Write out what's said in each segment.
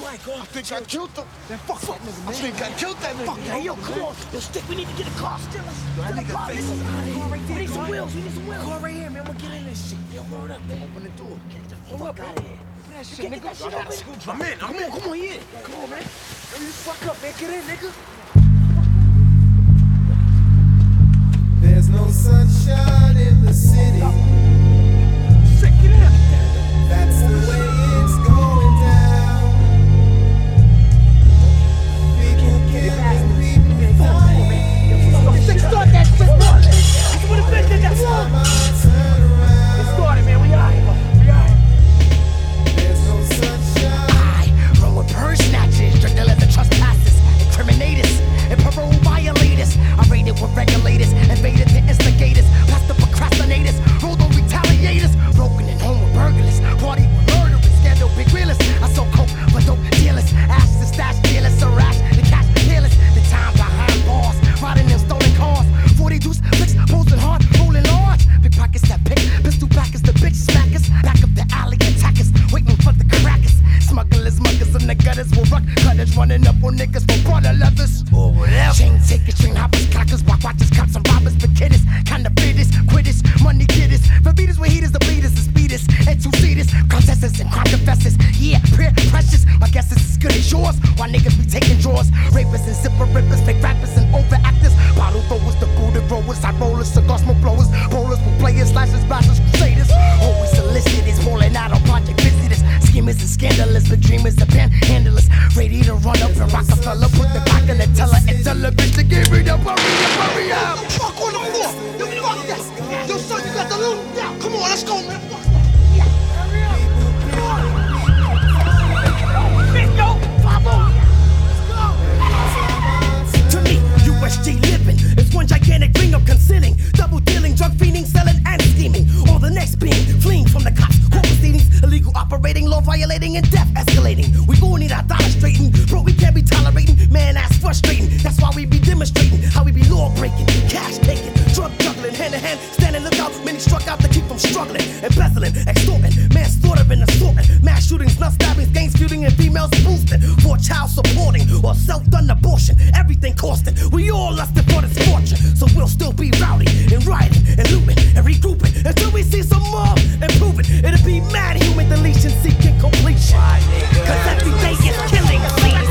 Mike off. I think I killed him. Man, fuck that nigga, man. I think I killed that nigga. Fuck that, yo, come on. Yo, Stick, we need to get a car still. That nigga face is car right there. We need some son. wheels, Car right here, man. We'll get in this shit. Yo, hold up, man. Open the door. Get the fuck out of here. That shit, Get nigga. that shit I got a open. screwdriver. I'm in. Come on, yeah. Come on, man. Yo, you fuck up, man. Get in, nigga. There's no sunshine in the city. Sick, get in. That's the way it's going down. People killing, people dying. Stick, start that shit. That's what the bitch did. That's Time what. I turn around, Let's start it, man. We all right. there's no sunshine. I run with purse snatchers, drug dealers and trespassers, incriminators, and parole violators. I raided with regulators, invaded the instigators, past the procrastinators, rolled on retaliators, broken in home with burglars, party with murderers, scandal big realists. I sold coke for dope dealers, ash the stash dealers, so rash the cash dealers. The time behind bars, riding in stolen cars, 40 deuce flicks, posing hard, rolling large. Pickpockets that pick, pistol backers, the bitch smackers, back up the alley attackers, waiting for the crackers. Smugglers, muggers, and the gutters will ruck cutters, running up on niggas for brother leathers or whatever. Chain takers, train hoppers, clockers, walk watchers, cops and robbers, but kidders, kinda fitters, quitters, money getters, for beaters with heaters, the bleeders, the speeders, and two-seaters, contestants and crime confessors. Yeah, peer precious. My guess is as good as yours. Why niggas be taking draws, rapists and zipper rippers, fake rappers and overactors, bottle throwers, the Buddha growers, high rollers, cigar smoke blowers, rollers with players, slashers, bashers, crusaders. Always solicitors, rolling out on project visitors, schemers and scandalous, but dreamers and panhandlers, ready to run up and Rockefeller, put the back in the teller and tell a bitch to give me the hurry up. Fuck on the floor. Yo, fuck that. Yo, son, you got the loot. Yeah, come on, let's go, man. Fuck that. Yeah, hurry up. Shit, yo, Pablo. Let's go. To me, USG living is one gigantic ring of concealing, double dealing, drug fiending, selling and scheming. All the next being fleeing from the cops, court proceedings, illegal operating, law violating, and death escalating. We gon' need our dollar straighten, bro. We can't be tolerating, man. That's frustrating. That's why we be demonstrating how we be law breaking, cash taking, drug juggling, hand to hand, standing lookout. Many struck out to keep from struggling, embezzling, extorting, manslaughtering, assaulting, mass shootings, nut stabbings, gangs feuding, and females boosting for child supporting or self-done abortion. Everything costing. We all lusting for this fortune, so we'll still be rowdy and rioting and looting and regrouping until we see some more improving. It'll be mad human deletion seeking completion. Cause every day is killing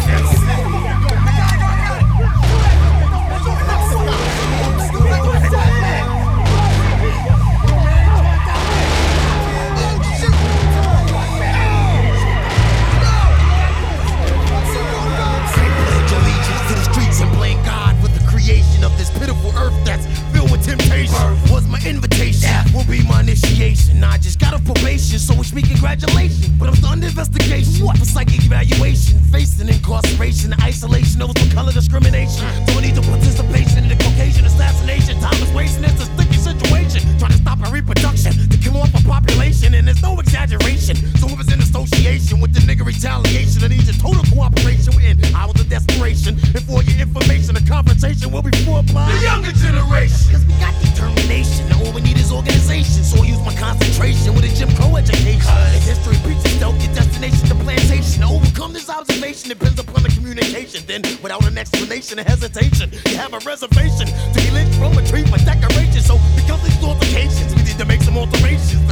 of this pitiful earth that's filled with temptation. Was my invitation, will be my initiation. I just got a probation, so wish me congratulations. But I'm still under investigation for psychic evaluation, facing incarceration, isolation, over some color discrimination. Don't need your participation in the Caucasian assassination. Time is wasting, it's a sticky situation. Trying to stop a reproduction to kill off a population, and there's no exaggeration. So if it's in association with the nigga retaliation, I need your total cooperation within hours of desperation. And for your information, the confrontation will be for the younger generation. Cause we got determination, all we need is organization. So I use my concentration with a Jim Crow education. And history preaches don't get destination to plantation. To overcome this observation depends upon the communication. Then without an explanation or hesitation, you have a reservation to be lynched from a tree for decoration. So because these altercations, we need to make some alterations.